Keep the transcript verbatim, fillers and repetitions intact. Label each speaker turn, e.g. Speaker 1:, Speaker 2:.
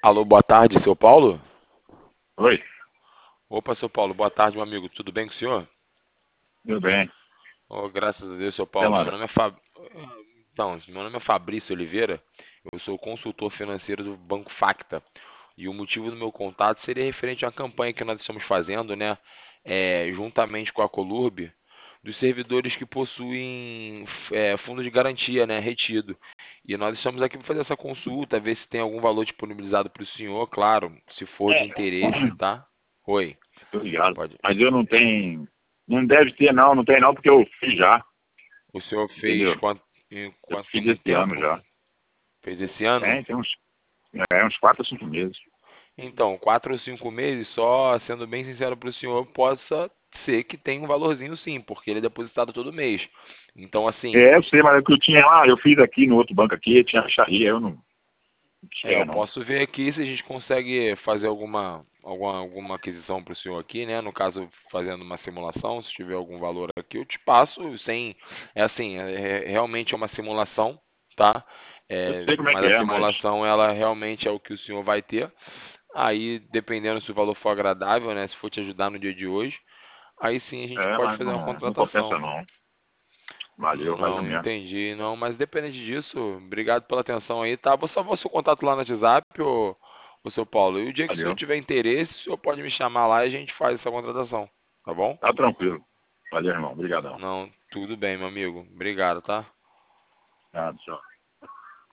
Speaker 1: Alô, boa tarde, seu Paulo?
Speaker 2: Oi,
Speaker 1: Opa, seu Paulo, boa tarde, meu amigo. Tudo bem com o senhor?
Speaker 2: tudo bem?
Speaker 1: Oh, graças a Deus, seu
Speaker 2: Você
Speaker 1: Paulo. Meu
Speaker 2: manda?
Speaker 1: nome é Fab... Então, meu nome é Fabrício Oliveira. Eu sou consultor financeiro do Banco Facta. E o motivo do meu contato seria referente a uma campanha que nós estamos fazendo, né? É, juntamente com a Colurb, dos servidores que possuem é, fundo de garantia, né? Retido. E nós estamos aqui para fazer essa consulta, ver se tem algum valor disponibilizado para o senhor, claro, se for de
Speaker 2: É,
Speaker 1: interesse, tá? Oi,
Speaker 2: tô ligado.
Speaker 1: pode.
Speaker 2: Mas eu não tenho. Não deve ter, não, não tem não, porque eu fiz já,
Speaker 1: O senhor fez
Speaker 2: entendeu?
Speaker 1: quanto, em
Speaker 2: Eu
Speaker 1: quanto, tem
Speaker 2: fiz
Speaker 1: muito
Speaker 2: esse ano
Speaker 1: tempo?
Speaker 2: já.
Speaker 1: Fez esse ano?
Speaker 2: Tem, tem uns, é, uns quatro ou cinco meses.
Speaker 1: Então, quatro ou cinco meses, só sendo bem sincero para o senhor, possa ser que tenha um valorzinho sim, porque ele é depositado todo mês. Então, assim,
Speaker 2: É, eu sei, mas o que eu tinha lá, eu fiz aqui no outro banco aqui, tinha acharia, eu não, não quis
Speaker 1: é,
Speaker 2: pegar
Speaker 1: eu
Speaker 2: não.
Speaker 1: posso ver aqui se a gente consegue fazer alguma, alguma, alguma aquisição para o senhor aqui, né? No caso, fazendo uma simulação, se tiver algum valor aqui, eu te passo sem. É assim, é, é- realmente é uma simulação, tá?
Speaker 2: Eu
Speaker 1: É,
Speaker 2: sei como é
Speaker 1: mas
Speaker 2: que
Speaker 1: a
Speaker 2: é, mas.
Speaker 1: simulação, ela realmente é o que o senhor vai ter. Aí, dependendo se o valor for agradável, né? Se for te ajudar no dia de hoje, aí sim a gente
Speaker 2: É,
Speaker 1: pode
Speaker 2: mas
Speaker 1: fazer uma
Speaker 2: não, não compensa
Speaker 1: contratação.
Speaker 2: não. Valeu, valeu
Speaker 1: Não,
Speaker 2: mesmo.
Speaker 1: entendi. Não, mas independente disso, obrigado pela atenção aí, tá? Vou salvar o seu contato lá no WhatsApp, ô, ô seu Paulo. E o dia que o senhor
Speaker 2: Valeu.
Speaker 1: tiver interesse, o senhor pode me chamar lá e a gente faz essa contratação, tá bom?
Speaker 2: Tá tranquilo. Valeu, irmão. Obrigadão.
Speaker 1: Não, tudo bem, meu amigo. Obrigado, tá?
Speaker 2: Tá, tchau.